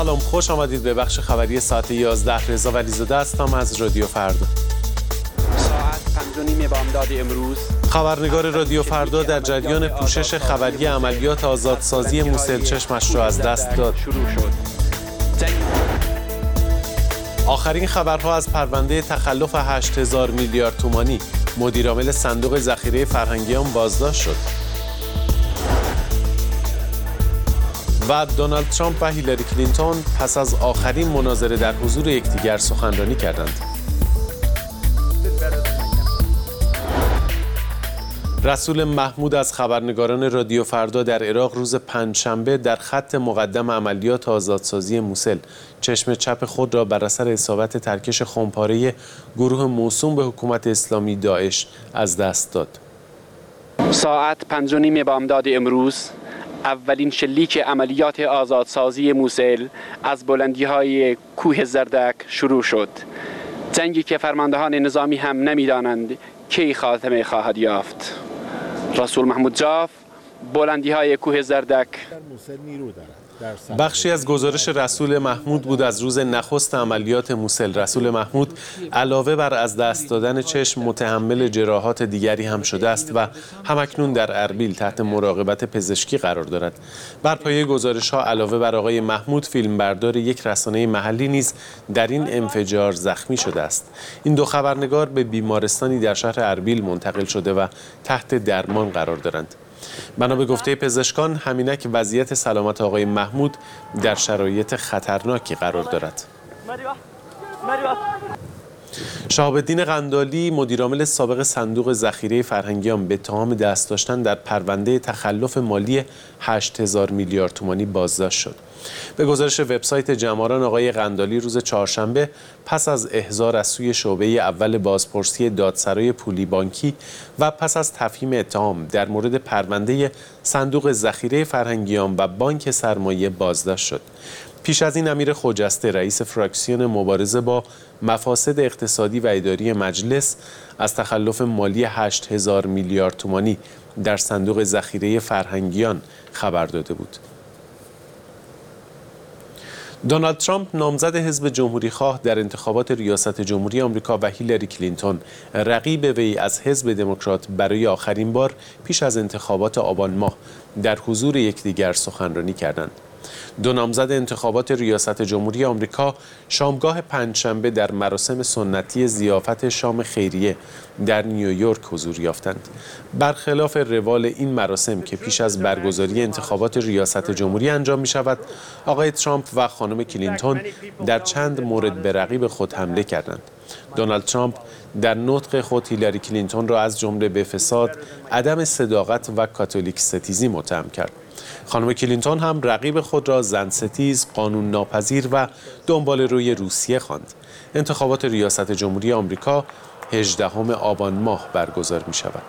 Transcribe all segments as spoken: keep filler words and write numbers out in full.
سلام، خوش آمدید به بخش خبری ساعت یازده. رضا ولیزاده هستم از رادیو فردا. ساعت پنج و نیم بامداد امروز خبرنگار رادیو فردا در جریان پوشش خبری عملیات آزادسازی موسل چشمش را از دست داد. شروع شد. آخرین خبرها از پرونده تخلف هشت هزار میلیارد تومانی. مدیرعامل صندوق ذخیره فرهنگیان بازداشت شد. و دونالد ترامپ و هیلاری کلینتون پس از آخرین مناظره در حضور یکدیگر سخنرانی کردند. رسول محمود از خبرنگاران رادیو فردا در عراق روز پنجشنبه در خط مقدم عملیات آزادسازی موسل چشم چپ خود را بر اثر اصابت ترکش خمپاره گروه موسوم به حکومت اسلامی داعش از دست داد. ساعت پنج و نیم بامداد امروز اولین شلیک عملیات آزادسازی موسل از بلندی‌های کوه زردک شروع شد. جنگی که فرماندهان نظامی هم نمی‌دانند کی خاتمه خواهد یافت. رسول محمود جاف، بلندی‌های کوه زردک. بخشی از گزارش رسول محمود بود از روز نخست عملیات موسل. رسول محمود علاوه بر از دست دادن چشم متحمل جراحات دیگری هم شده است و همکنون در اربیل تحت مراقبت پزشکی قرار دارد. بر پایه گزارش ها علاوه بر آقای محمود، فیلمبردار یک رسانه محلی نیز در این انفجار زخمی شده است. این دو خبرنگار به بیمارستانی در شهر اربیل منتقل شده و تحت درمان قرار دارند. بنا به گفته پزشکان، همینک وضعیت سلامت آقای محمود در شرایط خطرناکی قرار دارد. شهاب الدین قندالی، مدیرعامل سابق صندوق ذخیره فرهنگیان، به اتهام دست داشتن در پرونده تخلف مالی هشت هزار میلیارد تومانی بازداشت شد. به گزارش وبسایت جماران، آقای قندالی روز چهارشنبه پس از احضار از سوی شعبه اول بازپرسی دادسرای پولی بانکی و پس از تفهیم اتهام در مورد پرونده صندوق ذخیره فرهنگیان و بانک سرمایه بازداشت شد. پیش از این امیر خجسته، رئیس فراکسیون مبارزه با مفاسد اقتصادی و اداری مجلس، از تخلف مالی هشت هزار میلیارد تومانی در صندوق ذخیره فرهنگیان خبر داده بود. دونالد ترامپ، نامزد حزب جمهوری‌خواه در انتخابات ریاست جمهوری آمریکا، و هیلاری کلینتون، رقیب وی از حزب دموکرات، برای آخرین بار پیش از انتخابات آبان ماه در حضور یکدیگر سخنرانی کردند. دو نامزد انتخابات ریاست جمهوری آمریکا شامگاه پنجشنبه در مراسم سنتی ضیافت شام خیریه در نیویورک حضور یافتند. برخلاف روال این مراسم که پیش از برگزاری انتخابات ریاست جمهوری انجام می شود، آقای ترامپ و خانم کلینتون در چند مورد به رقیب خود حمله کردند. دونالد ترامپ در نطق خود هیلاری کلینتون را از جمله به فساد، عدم صداقت و کاتولیک ستیزی متهم کرد. خانم کلینتون هم رقیب خود را زن ستیز، قانون ناپذیر و دنبال روی روسیه خواند. انتخابات ریاست جمهوری آمریکا هجدهم آبان ماه برگزار می شود.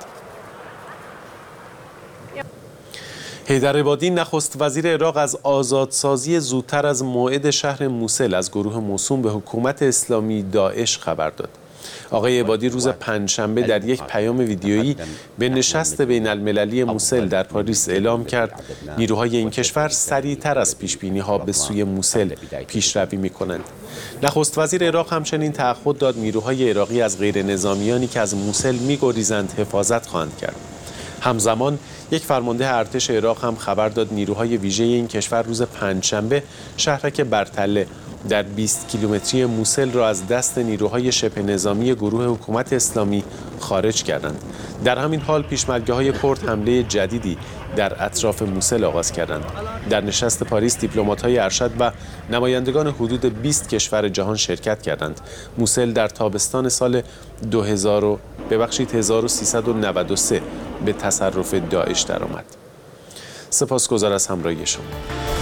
حیدر عبادی، نخست وزیر عراق، از آزادسازی زودتر از موعد شهر موسل از گروه موسوم به حکومت اسلامی داعش خبر داد. آقای عبادی روز پنجشنبه در یک پیام ویدیویی به نشست بین المللی موسل در پاریس اعلام کرد نیروهای این کشور سریعتر از پیشبینی‌ها به سوی موسل پیشروی می‌کنند. نخست وزیر عراق همچنین تعهد داد نیروهای عراقی از غیر نظامیانی که از موسل می‌گریزند حفاظت خواهند کرد. همزمان یک فرمانده ارتش عراق هم خبر داد نیروهای ویژه این کشور روز پنجشنبه شهرک برتله در بیست کیلومتری موسل را از دست نیروهای شبه نظامی گروه حکومت اسلامی خارج کردند. در همین حال پیشمرگه‌های کرد حمله جدیدی در اطراف موسل آغاز کردند. در نشست پاریس دیپلمات‌های ارشد و نمایندگان حدود بیست کشور جهان شرکت کردند. موسل در تابستان سال دو هزار ببخشید هزار و سیصد و نود و سه به تصرف داعش درآمد. سپاسگزار از همراهی شما.